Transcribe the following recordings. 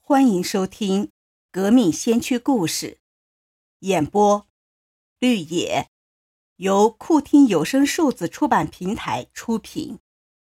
欢迎收听革命先驱故事，演播绿野，由酷听有声数字出版平台出品。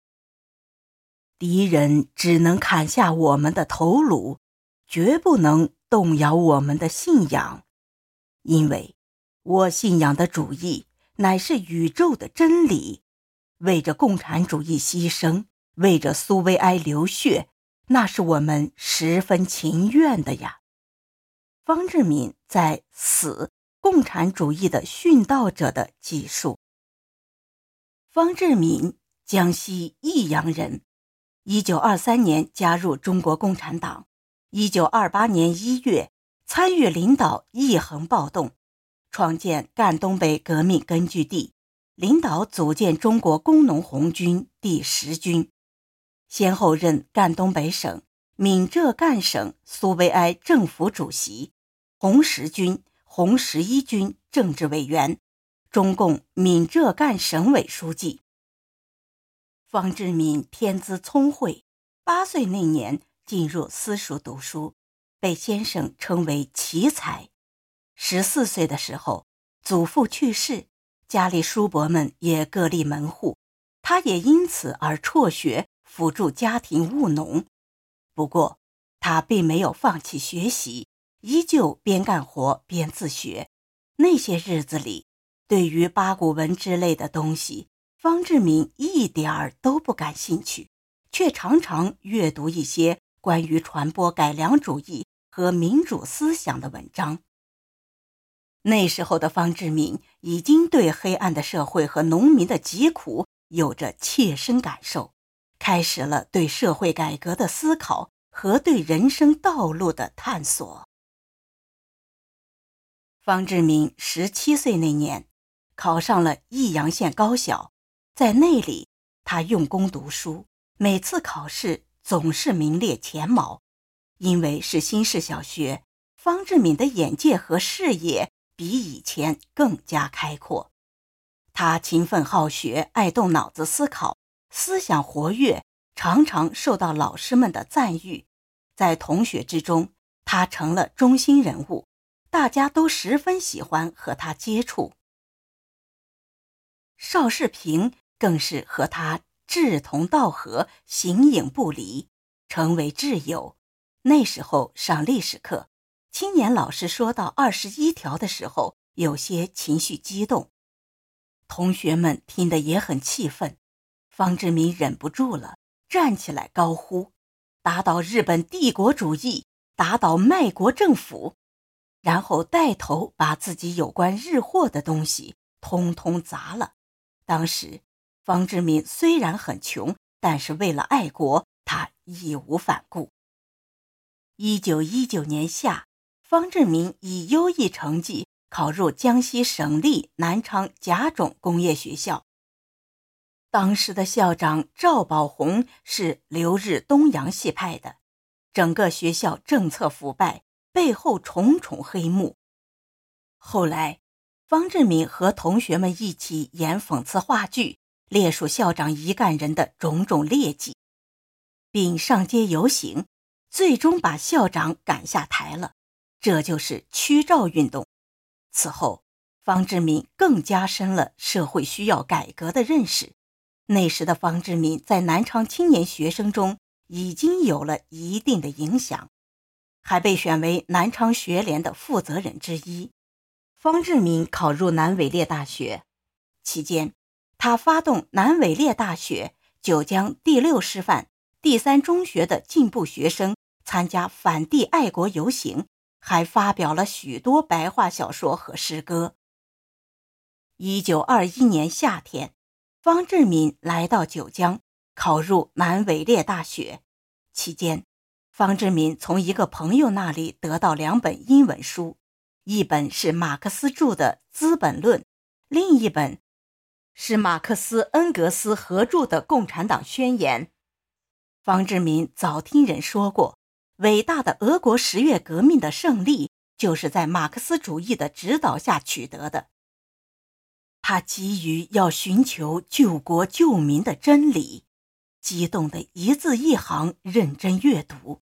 敌人只能砍下我们的头颅，绝不能动摇我们的信仰，因为我信仰的主义乃是宇宙的真理，为着共产主义牺牲，为着苏维埃流血，那是我们十分情愿的呀。方志敏在《死：共产主义的殉道者》的记述。方志敏，江西益阳人，1923年加入中国共产党，1928年1月参与领导义衡暴动，创建赣东北革命根据地，领导组建中国工农红军第10军，先后任赣东北省、闽浙赣省苏维埃政府主席、红十军、红11军政治委员，中共闽浙赣省委书记。方志敏天资聪慧，8岁那年进入私塾读书，被先生称为奇才。14岁的时候，祖父去世，家里叔伯们也各立门户，他也因此而辍学，辅助家庭务农。不过他并没有放弃学习，依旧边干活边自学。那些日子里，对于八股文之类的东西，方志敏一点儿都不感兴趣，却常常阅读一些关于传播改良主义和民主思想的文章。那时候的方志敏已经对黑暗的社会和农民的疾苦有着切身感受，开始了对社会改革的思考和对人生道路的探索。方志敏17岁那年考上了益阳县高小，在那里他用功读书，每次考试总是名列前茅。因为是新式小学，方志敏的眼界和视野比以前更加开阔。他勤奋好学，爱动脑子思考，思想活跃，常常受到老师们的赞誉。在同学之中，他成了中心人物，大家都十分喜欢和他接触。邵世平更是和他志同道合，形影不离，成为挚友。那时候上历史课，青年老师说到21条的时候，有些情绪激动，同学们听得也很气愤。方志敏忍不住了，站起来高呼：打倒日本帝国主义，打倒卖国政府！然后带头把自己有关日货的东西通通砸了。当时方志敏虽然很穷，但是为了爱国，他义无反顾。1919年夏，方志敏以优异成绩考入江西省立南昌甲种工业学校。当时的校长赵宝宏是留日东洋系派的，整个学校政策腐败，背后重重黑幕。后来方志敏和同学们一起演讽刺话剧，列述校长一干人的种种劣迹，并上街游行，最终把校长赶下台了。这就是驱赵运动。此后方志敏更加深了社会需要改革的认识。那时的方志敏在南昌青年学生中已经有了一定的影响，还被选为南昌学联的负责人之一。方志敏考入南伪列大学期间，他发动南伪列大学、九江第6师范、第3中学的进步学生参加反帝爱国游行，还发表了许多白话小说和诗歌。1921年夏天，方志敏来到九江，考入南伪列大学。期间，方志敏从一个朋友那里得到2本英文书，一本是马克思著的《资本论》，另一本是马克思恩格斯合著的《共产党宣言》。方志敏早听人说过，伟大的俄国10月革命的胜利就是在马克思主义的指导下取得的。他急于要寻求救国救民的真理，激动的一字一行认真阅读。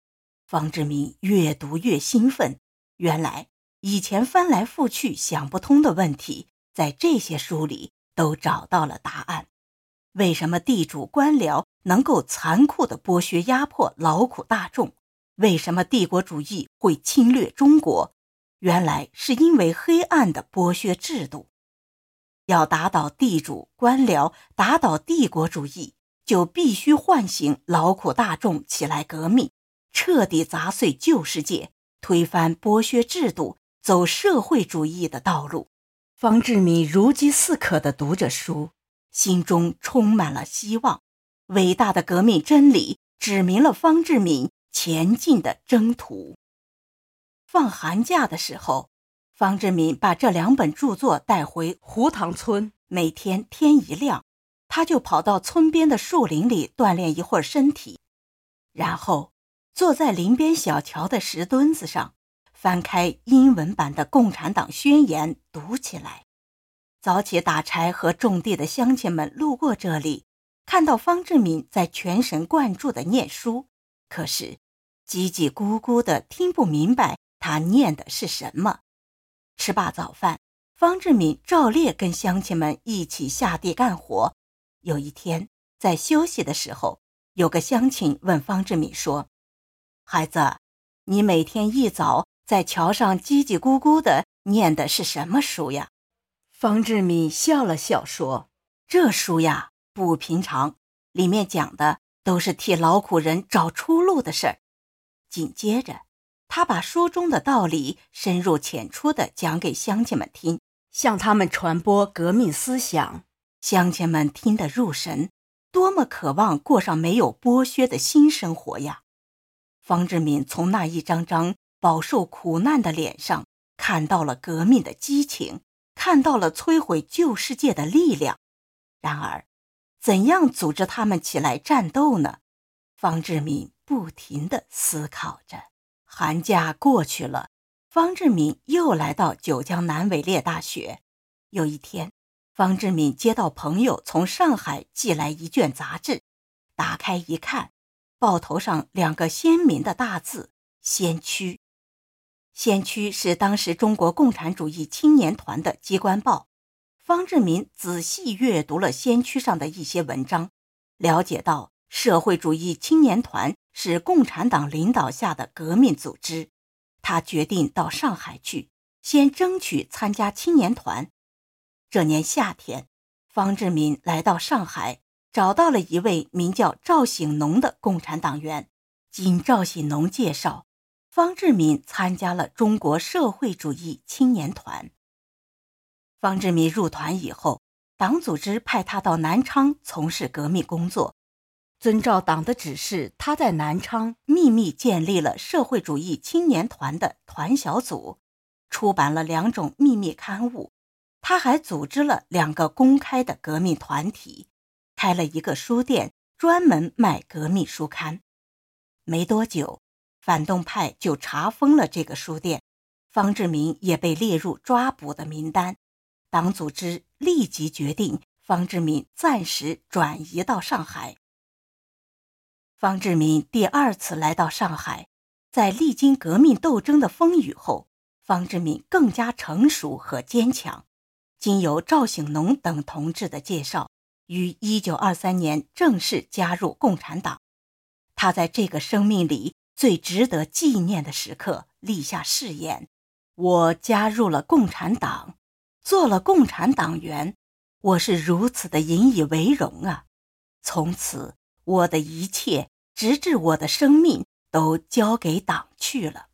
方志敏越读越兴奋，原来以前翻来覆去想不通的问题，在这些书里都找到了答案。为什么地主官僚能够残酷地剥削压迫劳苦大众？为什么帝国主义会侵略中国？原来是因为黑暗的剥削制度。要打倒地主官僚，打倒帝国主义，就必须唤醒劳苦大众起来革命，彻底砸碎旧世界，推翻剥削制度，走社会主义的道路。方志敏如饥似渴地读着书，心中充满了希望。伟大的革命真理指明了方志敏前进的征途。放寒假的时候，方志敏把这2本著作带回胡塘村，每天天一亮，他就跑到村边的树林里锻炼一会儿身体，然后坐在林边小桥的石墩子上，翻开英文版的《共产党宣言》读起来。早起打柴和种地的乡亲们路过这里，看到方志敏在全神贯注地念书，可是叽叽咕咕地听不明白他念的是什么。吃罢早饭，方志敏照例跟乡亲们一起下地干活。有一天在休息的时候，有个乡亲问方志敏说：孩子，你每天一早在桥上叽叽咕咕地念的是什么书呀？方志敏笑了笑说：这书呀不平常，里面讲的都是替劳苦人找出路的事儿。紧接着他把书中的道理深入浅出地讲给乡亲们听，向他们传播革命思想。乡亲们听得入神，多么渴望过上没有剥削的新生活呀！方志敏从那一张张饱受苦难的脸上看到了革命的激情，看到了摧毁旧世界的力量。然而，怎样组织他们起来战斗呢？方志敏不停地思考着。寒假过去了，方志敏又来到九江南伟烈大学。有一天，方志敏接到朋友从上海寄来一卷杂志，打开一看，报头上2个鲜明的大字：先驱。先驱是当时中国共产主义青年团的机关报。方志敏仔细阅读了先驱上的一些文章，了解到社会主义青年团是共产党领导下的革命组织。他决定到上海去，先争取参加青年团。这年夏天，方志敏来到上海，找到了一位名叫赵醒农的共产党员。经赵醒农介绍，方志敏参加了中国社会主义青年团。方志敏入团以后，党组织派他到南昌从事革命工作。遵照党的指示，他在南昌秘密建立了社会主义青年团的团小组，出版了2种秘密刊物。他还组织了2个公开的革命团体，开了一个书店，专门卖革命书刊。没多久，反动派就查封了这个书店，方志敏也被列入抓捕的名单。党组织立即决定方志敏暂时转移到上海。方志敏第2次来到上海，在历经革命斗争的风雨后，方志敏更加成熟和坚强。经由赵醒农等同志的介绍，于1923年正式加入共产党。他在这个生命里最值得纪念的时刻立下誓言：我加入了共产党，做了共产党员，我是如此的引以为荣啊！从此，我的一切，直至我的生命，都交给党去了。